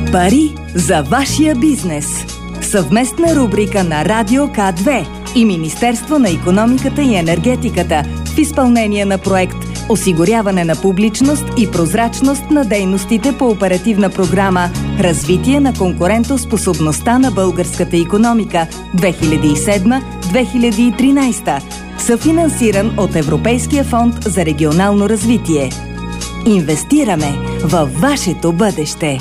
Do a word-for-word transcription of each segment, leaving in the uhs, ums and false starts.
Пари за вашия бизнес. Съвместна рубрика на Радио К две и Министерство на икономиката и енергетиката в изпълнение на проект „Осигуряване на публичност и прозрачност на дейностите по оперативна програма „Развитие на конкурентоспособността на българската икономика две хиляди и седма - две хиляди и тринадесета“, съфинансиран от Европейския фонд за регионално развитие. Инвестираме във вашето бъдеще.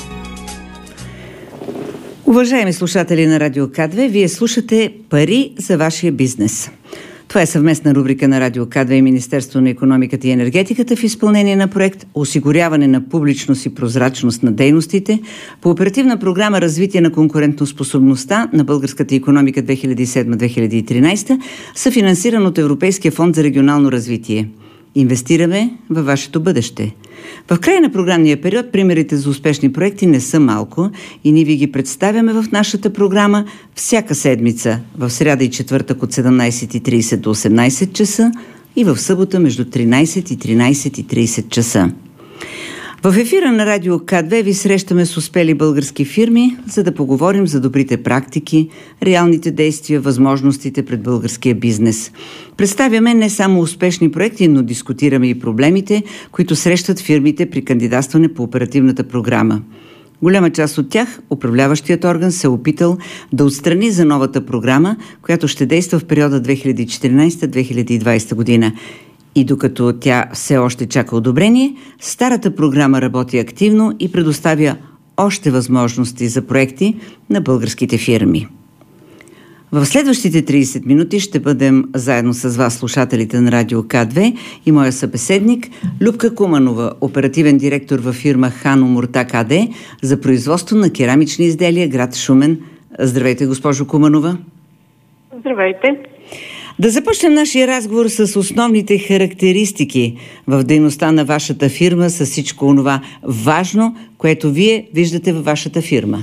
Уважаеми слушатели на Радио К две, вие слушате "Пари за вашия бизнес". Това е съвместна рубрика на Радио К две и Министерство на икономиката и енергетиката в изпълнение на проект „Осигуряване на публичност и прозрачност на дейностите“ по оперативна програма „Развитие на конкурентоспособността на българската икономика две хиляди и седма - две хиляди и тринадесета“, съфинансиран от Европейския фонд за регионално развитие. Инвестираме във вашето бъдеще. В края на програмния период примерите за успешни проекти не са малко и ние ви ги представяме в нашата програма всяка седмица, в сряда и четвъртък от седемнадесет и тридесет до осемнадесет часа и в събота между тринадесет и тринадесет и тридесет часа. В ефира на Радио К две ви срещаме с успели български фирми, за да поговорим за добрите практики, реалните действия, възможностите пред българския бизнес. Представяме не само успешни проекти, но дискутираме и проблемите, които срещат фирмите при кандидатстване по оперативната програма. Голяма част от тях управляващият орган се е опитал да отстрани за новата програма, която ще действа в периода две хиляди и четиринадесета - две хиляди и двадесета година. И докато тя все още чака одобрение, старата програма работи активно и предоставя още възможности за проекти на българските фирми. В следващите тридесет минути ще бъдем заедно с вас, слушателите на Радио К две, и моя събеседник Любка Куманова, оперативен директор във фирма Хано Муртак АД за производство на керамични изделия, град Шумен. Здравейте, госпожо Куманова. Здравейте. Да започнем нашия разговор с основните характеристики в дейността на вашата фирма, с всичко онова важно, което вие виждате във вашата фирма.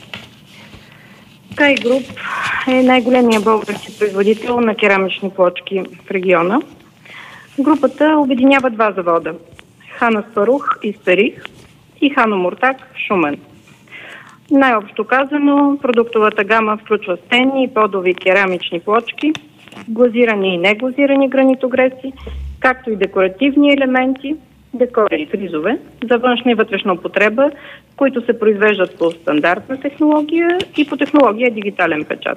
Скай Груп е най-големият български производител на керамични плочки в региона. Групата обединява два завода – Хан Аспарух и Старих и Хано Муртак в Шумен. Най-общо казано, продуктовата гама включва стенни и подови керамични плочки, глазирани и неглазирани гранитогреци, както и декоративни елементи, декори и фризове за външна и вътрешна употреба, които се произвеждат по стандартна технология и по технология дигитален печат.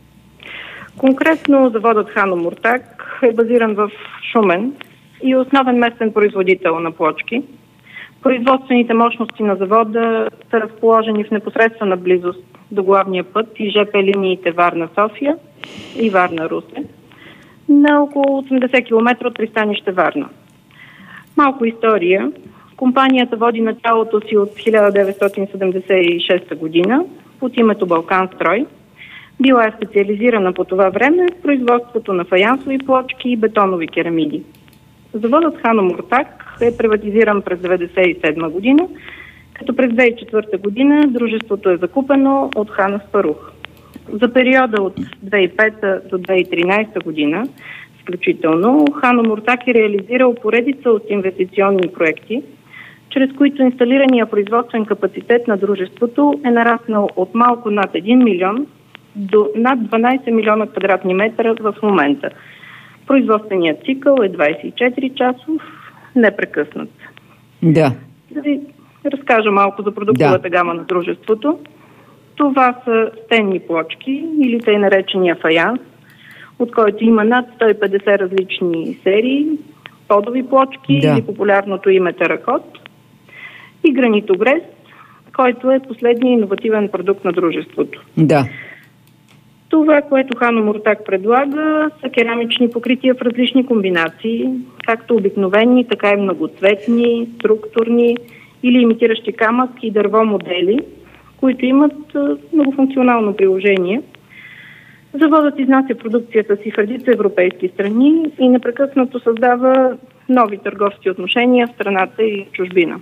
Конкретно заводът Хано Муртак е базиран в Шумен и е основен местен производител на плочки. Производствените мощности на завода са разположени в непосредствена близост до главния път и ЖП линиите Варна-София и Варна-Русе, на около осемдесет километра от пристанище Варна. Малко история. Компанията води началото си от хиляда деветстотин седемдесет и шеста година под името Балканстрой. Била е специализирана по това време в производството на фаянсови плочки и бетонови керамиди. Заводът Хано Муртак е приватизиран през деветдесет и седма година, като през две хиляди и четвърта година дружеството е закупено от Хан Аспарух. За периода от две хиляди и пета до две хиляди и тринадесета година, включително, Хано Муртак е реализирал поредица от инвестиционни проекти, чрез които инсталирания производствен капацитет на дружеството е нараснал от малко над един милион до над дванадесет милиона квадратни метра в момента. Производственият цикъл е двадесет и четири часов, непрекъснат. Да. Да ви разкажа малко за продуктовата да. гама на дружеството. Това са стенни плочки или тъй наречения фаянс, от който има над сто и петдесет различни серии, подови плочки да. или популярното име теракот, и гранитогрес, който е последният иновативен продукт на дружеството. Да. Това, което Хано Муртак предлага, са керамични покрития в различни комбинации, както обикновени, така и многоцветни, структурни или имитиращи камък и дърво модели, които имат многофункционално приложение. Заводът изнася продукцията си в редица европейски страни и непрекъснато създава нови търговски отношения в страната и чужбина.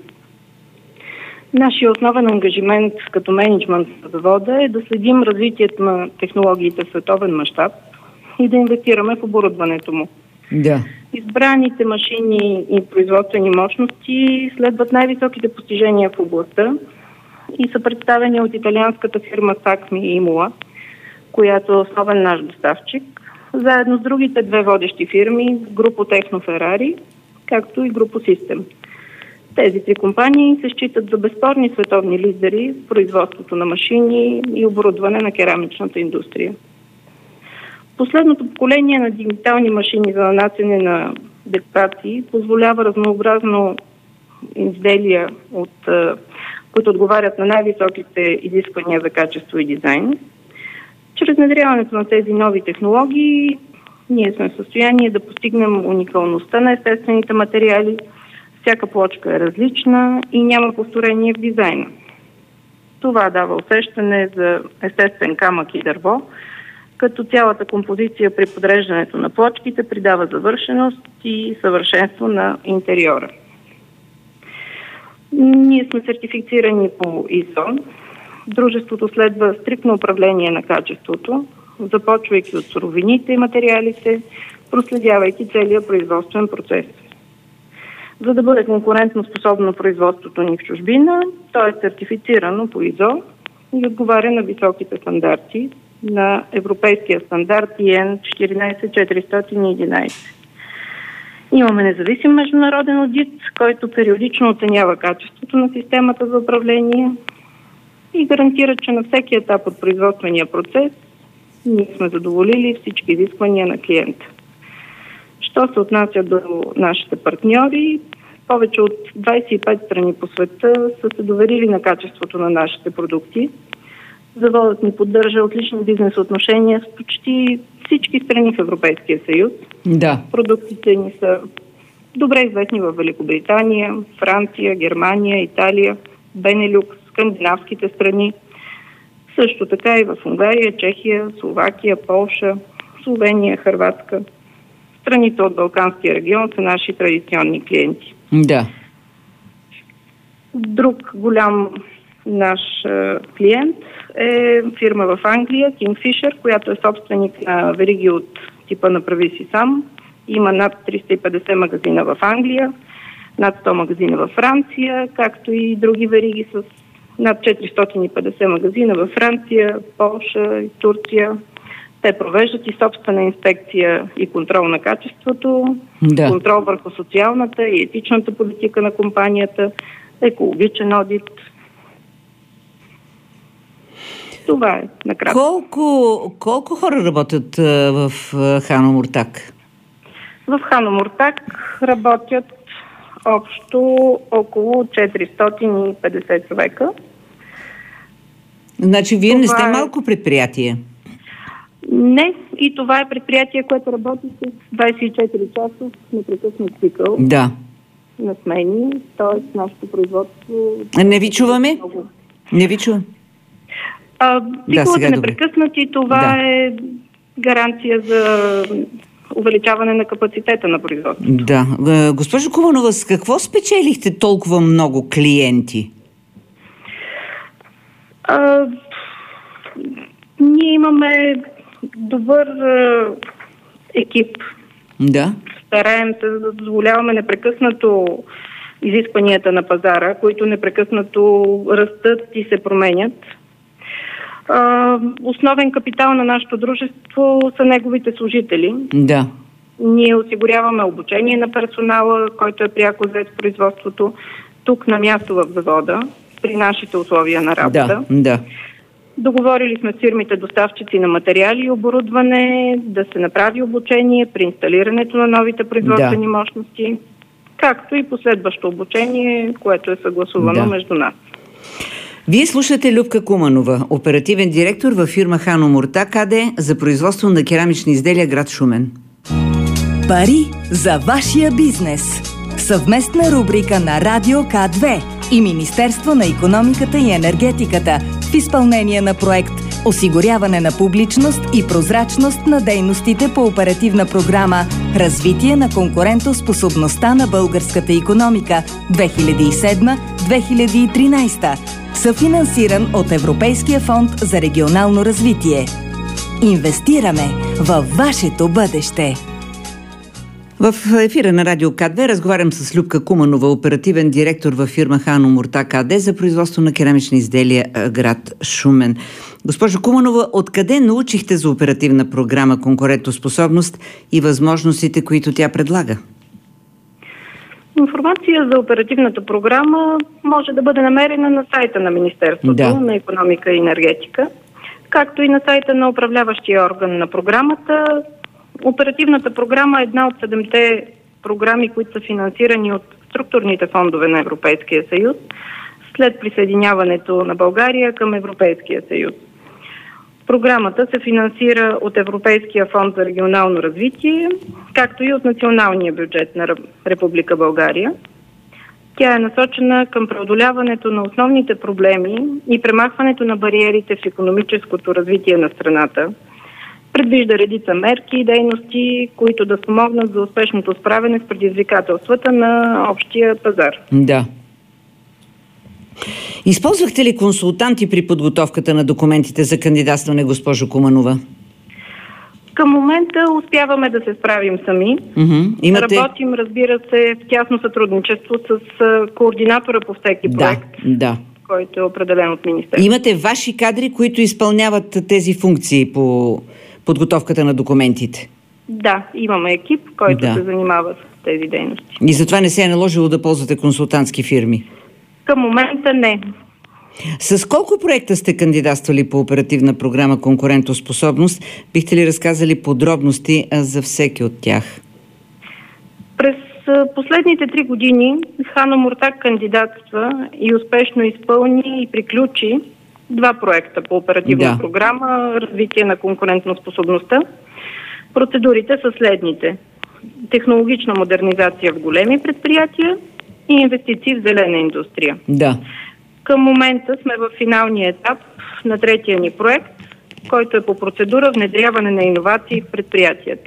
Нашия основен ангажимент като мениджмънт на завода е да следим развитието на технологиите в световен мащаб и да инвестираме в оборудването му. Да. Избраните машини и производствени мощности следват най-високите постижения в областта и са представени от италианската фирма Сакми и Имула, която е основен наш доставчик, заедно с другите две водещи фирми, Групо Техно Ферари, както и Групо Систем. Тези три компании се считат за безспорни световни лидери в производството на машини и оборудване на керамичната индустрия. Последното поколение на дигитални машини за нанасене на декорации позволява разнообразно изделия, от, които отговарят на най-високите изисквания за качество и дизайн. Чрез внедряването на тези нови технологии ние сме в състояние да постигнем уникалността на естествените материали. Всяка плочка е различна и няма повторение в дизайна. Това дава усещане за естествен камък и дърво, като цялата композиция при подреждането на плочките придава завършеност и съвършенство на интериора. Ние сме сертифицирани по ай ес о. Дружеството следва стриктно управление на качеството, започвайки от суровините и материалите, проследявайки целия производствен процес. За да бъде конкурентно способно производството ни в чужбина, то е сертифицирано по ай ес о и отговаря на високите стандарти на европейския стандарт ай ен четиринайсет четиристотин и единайсет. Имаме независим международен одит, който периодично оценява качеството на системата за управление и гарантира, че на всеки етап от производствения процес ние сме задоволили всички изисквания на клиента. Що се отнася до нашите партньори, повече от двайсет и пет страни по света са се доверили на качеството на нашите продукти. Заводът ни поддържа отлични бизнес отношения с почти всички страни в Европейския съюз. Да. Продуктите ни са добре известни в Великобритания, Франция, Германия, Италия, Бенелюкс, скандинавските страни. Също така и в Унгария, Чехия, Словакия, Полша, Словения, Хърватска. Страните от Балканския регион са наши традиционни клиенти. Да. Друг голям наш е, клиент е фирма в Англия, Kingfisher, която е собственик на вериги от типа Направи си сам. Има над триста и петдесет магазина в Англия, над сто магазина във Франция, както и други вериги с над четиристотин и петдесет магазина във Франция, Полша и Турция. Те провеждат и собствена инспекция и контрол на качеството, да. Контрол върху социалната и етичната политика на компанията, екологичен одит. Това е накратко. Колко, колко хора работят а, в а, Хан Омуртаг? В Хан Омуртаг работят общо около четиристотин и петдесет човека. Значи вие това не сте е... малко предприятие? Не, и това е предприятие, което работи с двайсет и четири часа непрекъснат цикъл. Да. На смени, т.е. нашето производство... Не ви чуваме? Много... Не ви чувам. Цикълът да, е непрекъснат и това да. е гаранция за увеличаване на капацитета на производството. Да. Госпожо Куманова, с какво спечелихте толкова много клиенти? А, ние имаме добър а, екип. Да. Стараем се да дозволяваме непрекъснато изискванията на пазара, които непрекъснато растат и се променят. Uh, основен капитал на нашето дружество са неговите служители. Да. Ние осигуряваме обучение на персонала, който е пряко зает в производството, тук на място в завода, при нашите условия на работа. Да, да. Договорили сме с фирмите доставчици на материали и оборудване да се направи обучение при инсталирането на новите производствени да. мощности, както и последващо обучение, което е съгласувано да. между нас. Вие слушате Любка Куманова, оперативен директор във фирма Хан Омуртаг АД за производство на керамични изделия, град Шумен. Пари за вашия бизнес. Съвместна рубрика на Радио К две и Министерство на икономиката и енергетиката в изпълнение на проект Осигуряване на публичност и прозрачност на дейностите по оперативна програма Развитие на конкурентоспособността на българската икономика две хиляди и седма - две хиляди и тринайсета, съфинансиран от Европейския фонд за регионално развитие. Инвестираме във вашето бъдеще. В ефира на Радио К две разговарям с Любка Куманова, оперативен директор във фирма Ханомуртак АД за производство на керамични изделия, град Шумен. Госпожо Куманова, откъде научихте за оперативна програма конкурентоспособност и възможностите, които тя предлага? Информация за оперативната програма може да бъде намерена на сайта на Министерството да. на икономика и енергетика, както и на сайта на управляващия орган на програмата. Оперативната програма е една от седемте програми, които са финансирани от структурните фондове на Европейския съюз след присъединяването на България към Европейския съюз. Програмата се финансира от Европейския фонд за регионално развитие, както и от националния бюджет на Република България. Тя е насочена към преодоляването на основните проблеми и премахването на бариерите в икономическото развитие на страната. Предвижда редица мерки и дейности, които да спомогнат за успешното справяне с предизвикателствата на общия пазар. Да. Използвахте ли консултанти при подготовката на документите за кандидатстване, госпожо Куманова? Към момента успяваме да се справим сами. Mm-hmm. Имате... Работим, разбира се, в тясно сътрудничество с координатора по всеки проект, да, да. който е определен от министерството. Имате ваши кадри, които изпълняват тези функции по подготовката на документите? Да, имаме екип, който да. се занимава с тези дейности. И затова не се е наложило да ползвате консултантски фирми? Към момента не. С колко проекта сте кандидатствали по оперативна програма конкурентоспособност? Бихте ли разказали подробности за всеки от тях? През последните три години Ханомуртак кандидатства и успешно изпълни и приключи два проекта по оперативна да. програма развитие на конкурентоспособността. Процедурите са следните: технологична модернизация в големи предприятия и инвестиции в зелена индустрия. Да. Към момента сме в финалния етап на третия ни проект, който е по процедура внедряване на иновации в предприятията.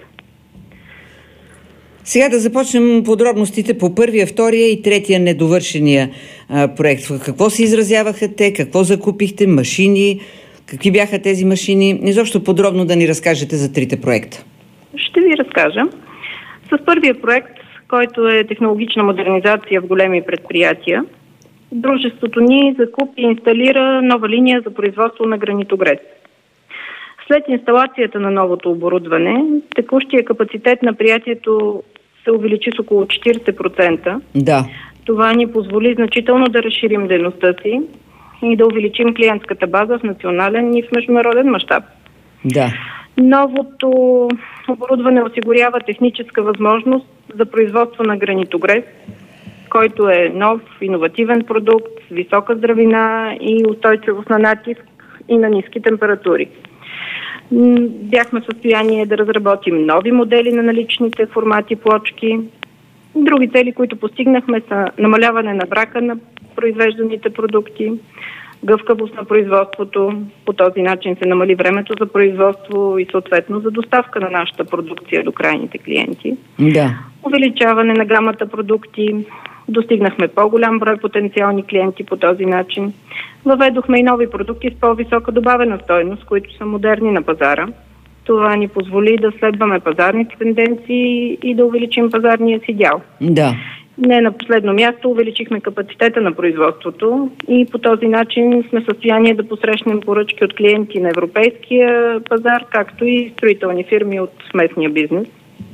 Сега да започнем подробностите по първия, втория и третия недовършения а, проект. В какво се изразяваха те, какво закупихте, машини, какви бяха тези машини? Изобщо подробно да ни разкажете за трите проекта. Ще ви разкажа. С първия проект, който е технологична модернизация в големи предприятия, дружеството ни закупи и инсталира нова линия за производство на гранитогрес. След инсталацията на новото оборудване, текущия капацитет на предприятието се увеличи с около четирийсет процента. Да. Това ни позволи значително да разширим дейността си и да увеличим клиентската база в национален и в международен мащаб. Да. Новото оборудване осигурява техническа възможност за производство на гранитогрес, който е нов, иновативен продукт с висока здравина и устойчивост на натиск и на ниски температури. Бяхме в състояние да разработим нови модели на наличните формати плочки. Други цели, които постигнахме, са намаляване на брака на произвежданите продукти, гъвкавост на производството. По този начин се намали времето за производство и съответно за доставка на нашата продукция до крайните клиенти. Да. Увеличаване на гамата продукти. Достигнахме по-голям брой потенциални клиенти по този начин. Въведохме и нови продукти с по-висока добавена стойност, които са модерни на пазара. Това ни позволи да следваме пазарните тенденции и да увеличим пазарния си дял. Да. Не на последно място увеличихме капацитета на производството и по този начин сме в състояние да посрещнем поръчки от клиенти на европейския пазар, както и строителни фирми от местния бизнес.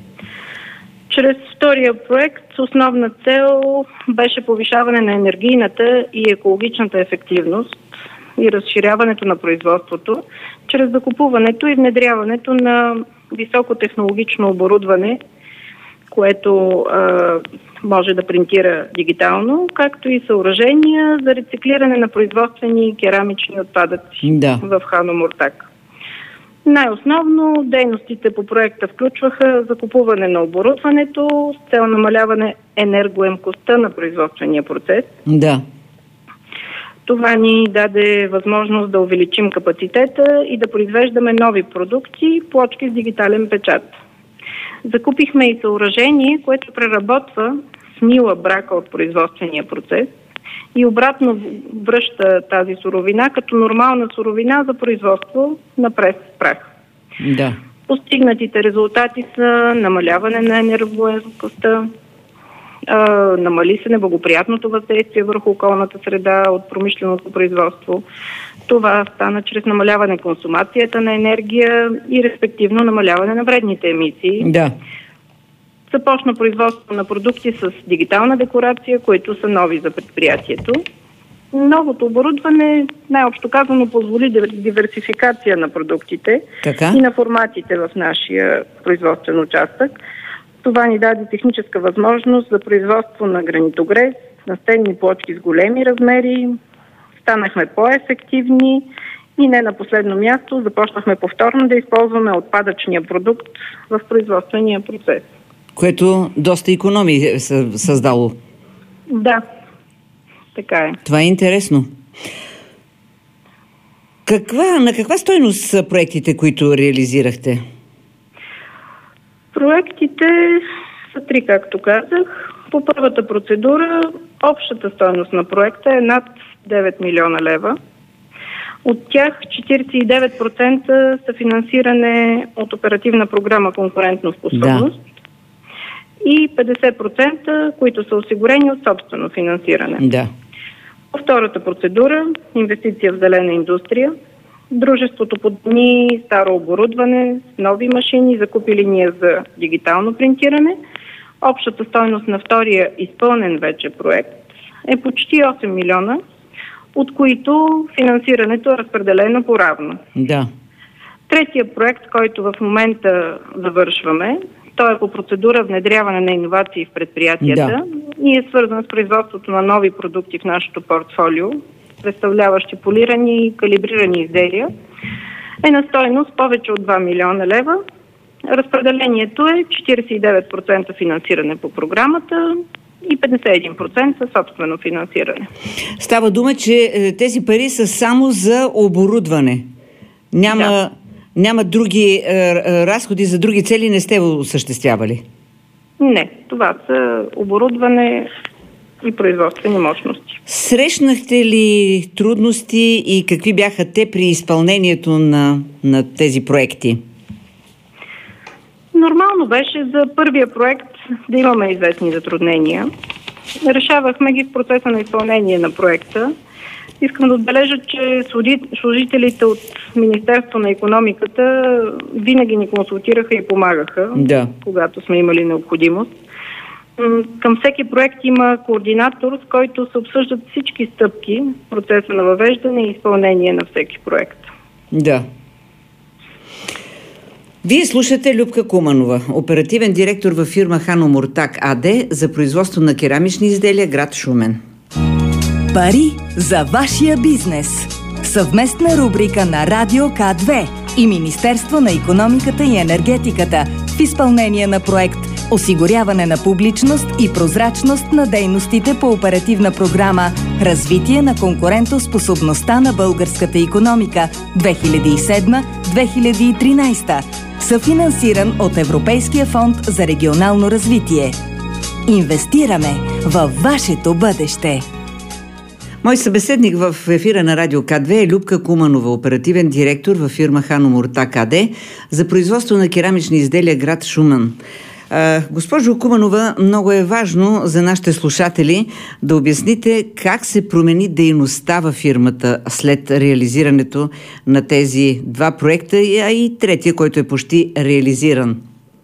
Чрез втория проект основна цел беше повишаване на енергийната и екологичната ефективност и разширяването на производството, чрез закупуването и внедряването на високотехнологично оборудване, което а, може да принтира дигитално, както и съоръжения за рециклиране на производствени и керамични отпадъци да. в Ханомуртак. Най-основно дейностите по проекта включваха закупуване на оборудването с цел намаляване енергоемкостта на производствения процес. Да. Това ни даде възможност да увеличим капацитета и да произвеждаме нови продукти, плочки с дигитален печат. Закупихме и съоръжение, което преработва смила брака от производствения процес и обратно връща тази суровина като нормална суровина за производство на прес с прах. Да. Постигнатите резултати са намаляване на енергоемкостта, намали се неблагоприятното въздействие върху околната среда от промишленото производство. Това стана чрез намаляване консумацията на енергия и респективно намаляване на вредните емисии. Да. Започна производство на продукти с дигитална декорация, които са нови за предприятието. Новото оборудване, най-общо казано, позволи диверсификация на продуктите така? И на форматите в нашия производствен участък. Това ни даде техническа възможност за производство на гранитогрес, настенни плочки с големи размери, станахме по-ефективни и не на последно място започнахме повторно да използваме отпадъчния продукт в производствения процес. Което доста икономии е създало. Да, така е. Това е интересно. Каква, на каква стойност са проектите, които реализирахте? Проектите са три, както казах. По първата процедура общата стойност на проекта е над девет милиона лева. От тях четиридесет и девет процента са финансиране от оперативна програма конкурентно способност, да, и петдесет процента, които са осигурени от собствено финансиране. Да. По втората процедура, инвестиция в зелена индустрия, дружеството подмени старо оборудване с нови машини, закупи линия за дигитално принтиране. Общата стойност на втория изпълнен вече проект е почти осем милиона, от които финансирането е разпределено поравно. Да. Третия проект, който в момента завършваме, той е по процедура внедряване на иновации в предприятията, да, и е свързан с производството на нови продукти в нашето портфолио, представляващи полирани и калибрирани изделия, е на стойност повече от два милиона лева. Разпределението е четиридесет и девет процента финансиране по програмата и петдесет и един процента собствено финансиране. Става дума, че тези пари са само за оборудване. Няма, да. няма други е, разходи за други цели, не сте осъществявали? Не, това са оборудване и производствени мощности. Срещнахте ли трудности и какви бяха те при изпълнението на, на тези проекти? Нормално беше за първия проект да имаме известни затруднения. Решавахме ги в процеса на изпълнение на проекта. Искам да отбележа, че служителите от Министерство на икономиката винаги ни консултираха и помагаха, да, когато сме имали необходимост. Към всеки проект има координатор, с който се обсъждат всички стъпки в процеса на въвеждане и изпълнение на всеки проект. Да. Вие слушате Любка Куманова, оперативен директор във фирма Хан Омуртаг АД за производство на керамични изделия, град Шумен. Пари за вашия бизнес. Съвместна рубрика на Радио К две и Министерство на икономиката и енергетиката в изпълнение на проект осигуряване на публичност и прозрачност на дейностите по оперативна програма Развитие на конкурентоспособността на българската икономика две хиляди и седма - две хиляди и тринадесета, съфинансиран от Европейския фонд за регионално развитие. Инвестираме във вашето бъдеще. Мой събеседник в ефира на Радио К две е Любка Куманова, оперативен директор във фирма Хан Омуртаг АД за производство на керамични изделия, град Шумен. Госпожо Куманова, много е важно за нашите слушатели да обясните как се промени дейността във фирмата след реализирането на тези два проекта, а и третия, който е почти реализиран.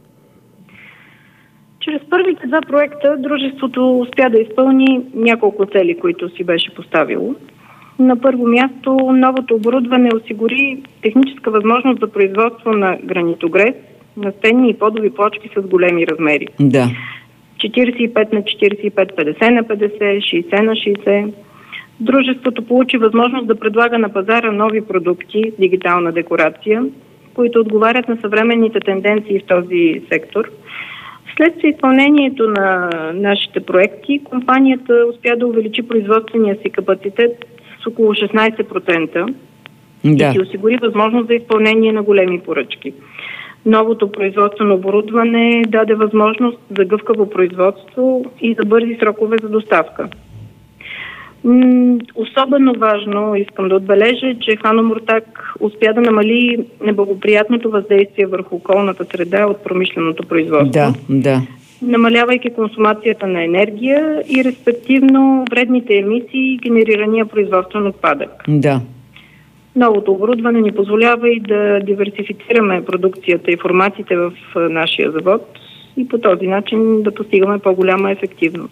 Чрез първите два проекта дружеството успя да изпълни няколко цели, които си беше поставило. На първо място, новото оборудване осигури техническа възможност за производство на гранитогрес, настенни и подови плочки с големи размери. Да. четиридесет и пет на четиридесет и пет, петдесет на петдесет, шейсет на шейсет. Дружеството получи възможност да предлага на пазара нови продукти с дигитална декорация, които отговарят на съвременните тенденции в този сектор. Вследствие изпълнението на нашите проекти, компанията успя да увеличи производствения си капацитет с около шестнадесет процента, да, и си осигури възможност за изпълнение на големи поръчки. Новото производствено оборудване даде възможност за гъвкаво производство и за бързи срокове за доставка. М- особено важно искам да отбележа, че Хан Омуртаг успя да намали неблагоприятното въздействие върху околната среда от промишленото производство. Да, да. Намалявайки консумацията на енергия и респективно вредните емисии, генерирания производствен отпадък. Да. Новото оборудване ни позволява и да диверсифицираме продукцията и формациите в нашия завод и по този начин да постигаме по-голяма ефективност.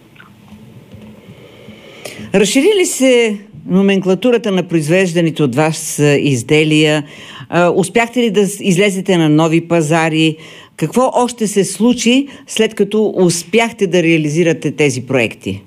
Разшири ли се номенклатурата на произвежданите от вас изделия? Успяхте ли да излезете на нови пазари? Какво още се случи, след като успяхте да реализирате тези проекти?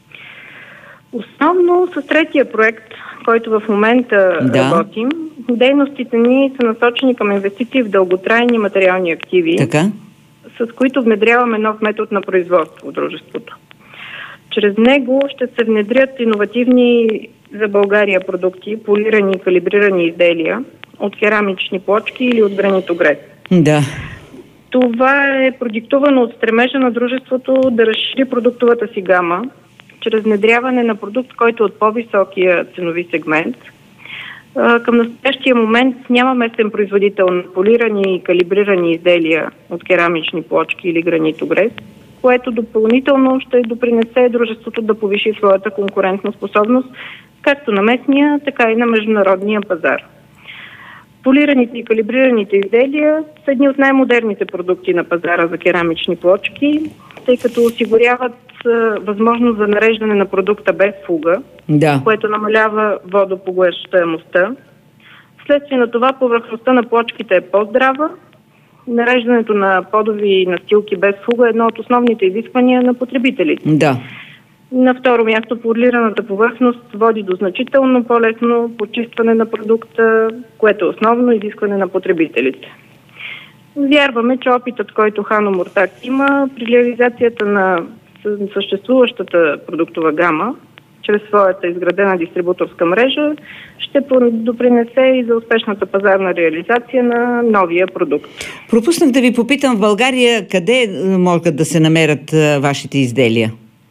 Основно с третия проект, който в момента да. работим, дейностите ни са насочени към инвестиции в дълготрайни материални активи, така? С които внедряваме нов метод на производство в дружеството. Чрез него ще се внедрят иновативни за България продукти, полирани и калибрирани изделия от керамични плочки или от гранитогрес. Да. Това е продиктувано от стремежа на дружеството да разшири продуктовата си гама, чрез внедряване на продукт, който е от по-високия ценови сегмент. Към настоящия момент няма местен производител на полирани и калибрирани изделия от керамични плочки или гранитогрес, което допълнително ще допринесе дружеството да повиши своята конкурентна способност както на местния, така и на международния пазар. Полираните и калибрираните изделия са едни от най-модерните продукти на пазара за керамични плочки, тъй като осигуряват възможност за нареждане на продукта без фуга, да. което намалява водопоглъщаемостта. Вследствие на това повърхността на плочките е по-здрава. Нареждането на подови настилки без фуга е едно от основните изисквания на потребителите. Да. На второ място, полираната повърхност води до значително по-лесно почистване на продукта, което е основно изискване на потребителите. Вярваме, че опитът, който Хан Омуртаг има при реализацията на съществуващата продуктова гама, чрез своята изградена дистрибуторска мрежа, ще допринесе и за успешната пазарна реализация на новия продукт. Пропуснах да ви попитам, в България къде могат да се намерят вашите изделия?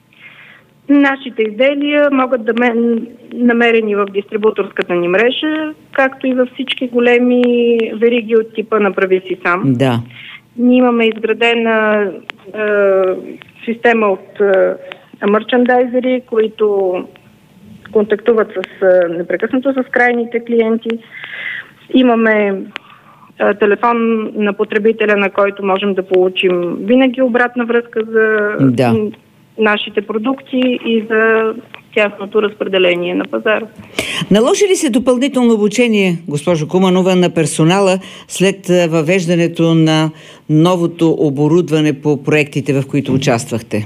Нашите изделия могат да ме намерени в дистрибуторската ни мрежа, както и във всички големи вериги от типа направи си сам. Да. Ние имаме изградена е, система от е, мерчандайзери, които контактуват с, е, непрекъснато с крайните клиенти. Имаме е, телефон на потребителя, на който можем да получим винаги обратна връзка за да. нашите продукти и за тяхното разпределение на пазара. Наложи ли се допълнително обучение, госпожо Куманова, на персонала след въвеждането на новото оборудване по проектите, в които участвахте?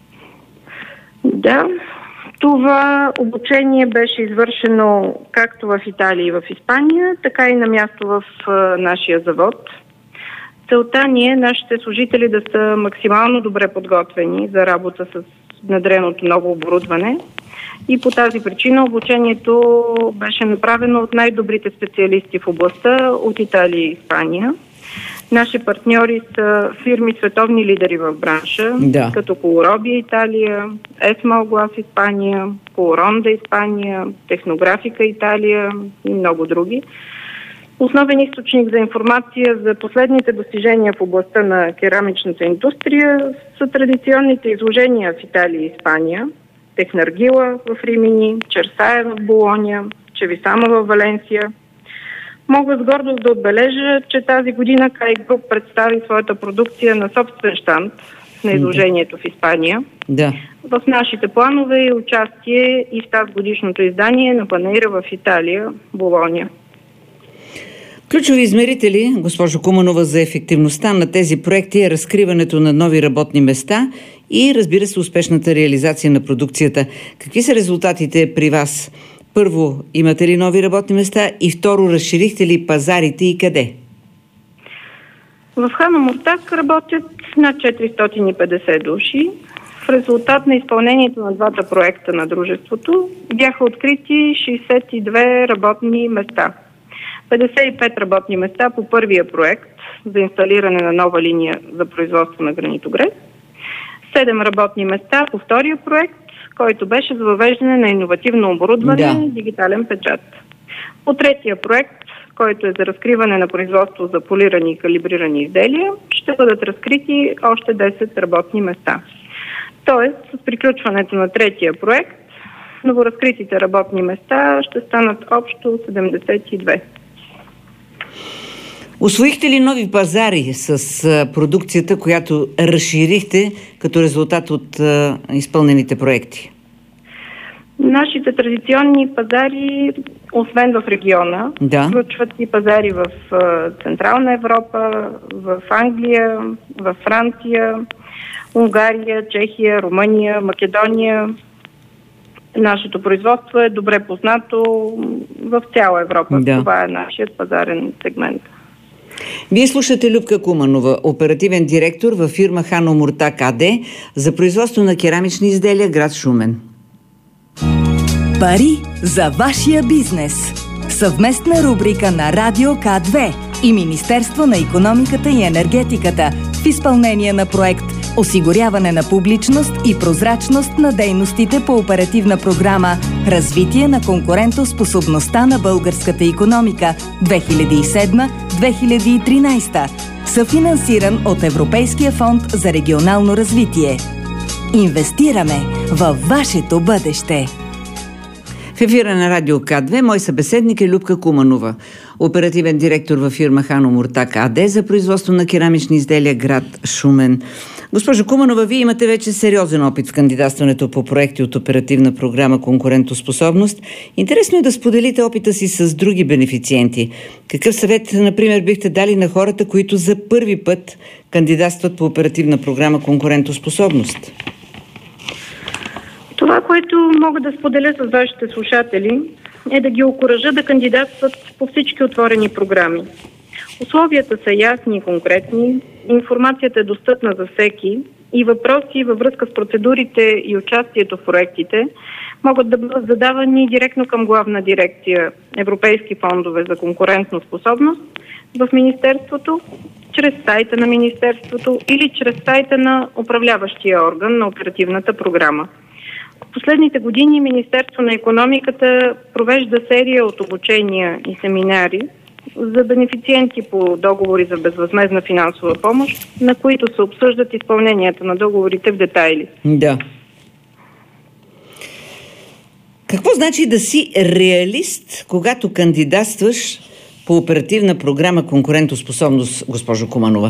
Да, това обучение беше извършено както в Италия и в Испания, така и на място в а, нашия завод. Целта ни е нашите служители да са максимално добре подготвени за работа с внедреното ново оборудване и по тази причина обучението беше направено от най-добрите специалисти в областта от Италия и Испания. Наши партньори са фирми световни лидери в бранша, да. като Колоробия Италия, Есмалглас Испания, Колоронда Испания, Технографика Италия и много други. Основен източник за информация за последните достижения в областта на керамичната индустрия са традиционните изложения в Италия и Испания, Технаргила в Римини, Черсая в Болония, Чевисама в Валенсия. Мога с гордост да отбележа, че тази година Кай Груп представи своята продукция на собствен щанд на изложението в Испания. Да. В нашите планове е участие и в тази годишното издание на панаира в Италия, Болония. Ключови измерители, госпожо Куманова, за ефективността на тези проекти е разкриването на нови работни места и, разбира се, успешната реализация на продукцията. Какви са резултатите при вас? Първо, имате ли нови работни места? И второ, разширихте ли пазарите и къде? В Хан Омуртаг работят над четиристотин и петдесет души. В резултат на изпълнението на двата проекта на дружеството бяха открити шейсет и две работни места. петдесет и пет работни места по първия проект за инсталиране на нова линия за производство на гранитогрес, седем работни места по втория проект, който беше за въвеждане на иновативно оборудване, да. дигитален печат. По третия проект, който е за разкриване на производство за полирани и калибрирани изделия, ще бъдат разкрити още десет работни места. Тоест, с приключването на третия проект, новоразкритите работни места ще станат общо седемдесет и две. Усвоихте ли нови пазари с а, продукцията, която разширихте като резултат от а, изпълнените проекти? Нашите традиционни пазари, освен в региона, да. включват и пазари в а, Централна Европа, в Англия, в Франция, Унгария, Чехия, Румъния, Македония. Нашето производство е добре познато в цяла Европа. Да. Това е нашият пазарен сегмент. Вие слушате Любка Куманова, оперативен директор във фирма Хано Муртак АД за производство на керамични изделия, град Шумен. Пари за вашия бизнес. Съвместна рубрика на Радио К две и Министерство на икономиката и енергетиката в изпълнение на проект осигуряване на публичност и прозрачност на дейностите по оперативна програма Развитие на конкурентоспособността на българската икономика две хиляди и седма - две хиляди и тринадесета, съфинансиран от Европейския фонд за регионално развитие. Инвестираме във вашето бъдеще. В ефира на Радио К две мой събеседник е Любка Куманова, оперативен директор във фирма Хано Муртак АД за производство на керамични изделия, град Шумен. Госпожо Куманова, вие имате вече сериозен опит в кандидатстването по проекти от оперативна програма Конкурентоспособност. Интересно е да споделите опита си с други бенефициенти. Какъв съвет, например, бихте дали на хората, които за първи път кандидатстват по оперативна програма Конкурентоспособност? Това, което мога да споделя с вашите слушатели, е да ги окуража да кандидатстват по всички отворени програми. Условията са ясни и конкретни, информацията е достъпна за всеки и въпроси във връзка с процедурите и участието в проектите могат да бъдат задавани директно към Главна дирекция Европейски фондове за конкурентна способност в Министерството, чрез сайта на Министерството или чрез сайта на управляващия орган на оперативната програма. В последните години Министерство на икономиката провежда серия от обучения и семинари за бенефициенти по договори за безвъзмездна финансова помощ, на които се обсъждат изпълненията на договорите в детайли. Да. Какво значи да си реалист, когато кандидатстваш по оперативна програма Конкурентоспособност, госпожо Куманова?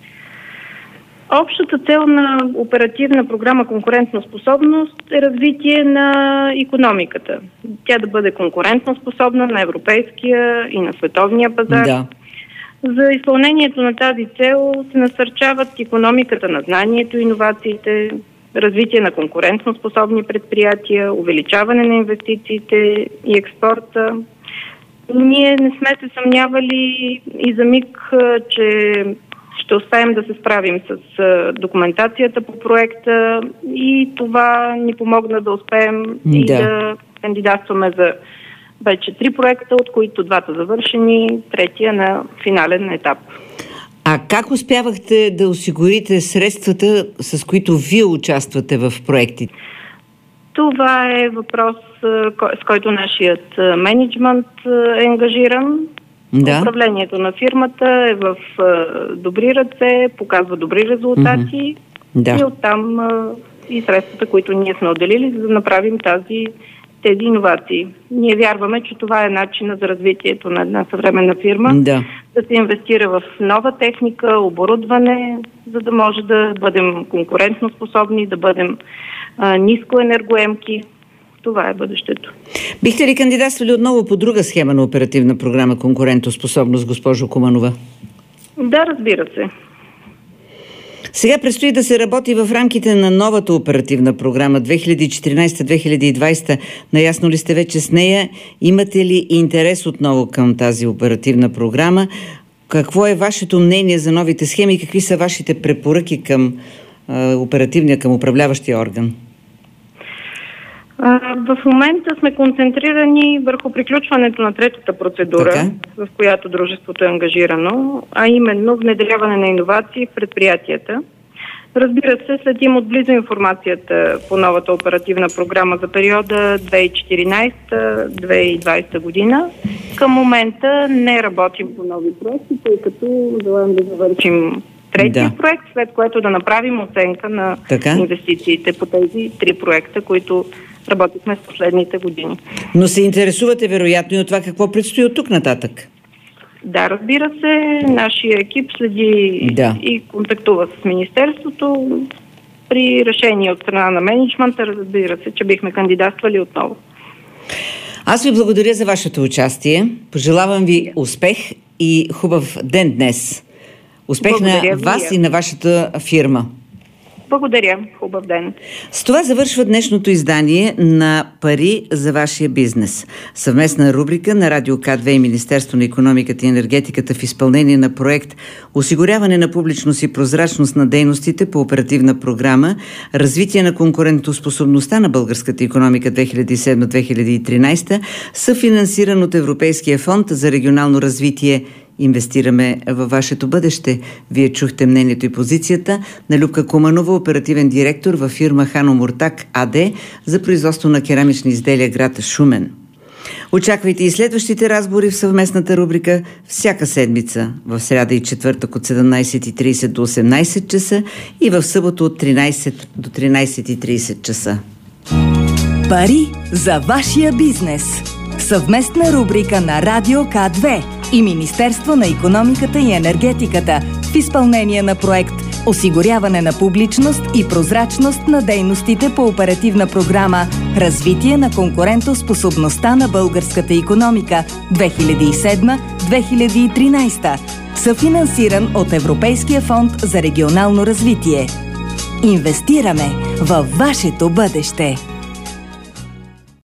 Общата цел на оперативна програма Конкурентна способност е развитие на икономиката. Тя да бъде конкурентно способна на европейския и на световния пазар. Да. За изпълнението на тази цел се насърчават икономиката на знанието и иновациите, развитие на конкурентно способни предприятия, увеличаване на инвестициите и експорта. Ние не сме се съмнявали и за миг, че ще успеем да се справим с документацията по проекта и това ни помогна да успеем да. и да кандидатстваме за вече три проекта, от които двата завършени, третия на финален етап. А как успявахте да осигурите средствата, с които вие участвате в проектите? Това е въпрос, с който нашият мениджмънт е ангажиран. Да. Управлението на фирмата е в добри ръце, показва добри резултати mm-hmm. да. и оттам и средствата, които ние сме отделили, за да направим тази, тези иновации. Ние вярваме, че това е начинът за развитието на една съвременна фирма, да. да се инвестира в нова техника, оборудване, за да може да бъдем конкурентно способни, да бъдем а, ниско енергоемки. Това е бъдещето. Бихте ли кандидатствали отново по друга схема на оперативна програма Конкурентоспособност, госпожо Куманова? Да, разбира се. Сега предстои да се работи в рамките на новата оперативна програма две хиляди и четиринадесета - две хиляди и двадесета. Наясно ли сте вече с нея? Имате ли интерес отново към тази оперативна програма? Какво е вашето мнение за новите схеми и какви са вашите препоръки към а, оперативния, към управляващия орган? В момента сме концентрирани върху приключването на третата процедура, така, в която дружеството е ангажирано, а именно внедряване на иновации в предприятията. Разбира се, следим отблизо информацията по новата оперативна програма за периода две хиляди и четиринадесета - две хиляди и двадесета година. Към момента не работим по нови проекти, тъй като желаем да завършим третия да. проект, след което да направим оценка на така? инвестициите по тези три проекта, които работихме с последните години. Но се интересувате вероятно и от това какво предстои от тук нататък? Да, разбира се, нашия екип следи да. и контактува с Министерството. При решение от страна на мениджмънта, разбира се, че бихме кандидатствали отново. Аз ви благодаря за вашето участие. Пожелавам ви успех и хубав ден днес. Успех благодаря на вас ви. И на вашата фирма. Благодаря. Хубав ден. С това завършва днешното издание на Пари за вашия бизнес. Съвместна рубрика на Радио К две и Министерство на икономиката и енергетиката в изпълнение на проект осигуряване на публичност и прозрачност на дейностите по оперативна програма развитие на конкурентоспособността на българската икономика две хиляди и седма - две хиляди и тринадесета, съфинансиран от Европейския фонд за регионално развитие. Инвестираме във вашето бъдеще. Вие чухте мнението и позицията на Любка Куманова, оперативен директор във фирма Хан Омуртаг АД за производство на керамични изделия град Шумен. Очаквайте и следващите разговори в съвместната рубрика всяка седмица, в сряда и четвъртък от седемнадесет и тридесет до осемнадесет часа и в събота от тринадесет до тринадесет и тридесет часа. Пари за вашия бизнес. Съвместна рубрика на Радио К две и Министерство на икономиката и енергетиката в изпълнение на проект осигуряване на публичност и прозрачност на дейностите по оперативна програма развитие на конкурентоспособността на българската икономика две хиляди и седма - две хиляди и тринадесета, съфинансиран от Европейския фонд за регионално развитие. Инвестираме във вашето бъдеще.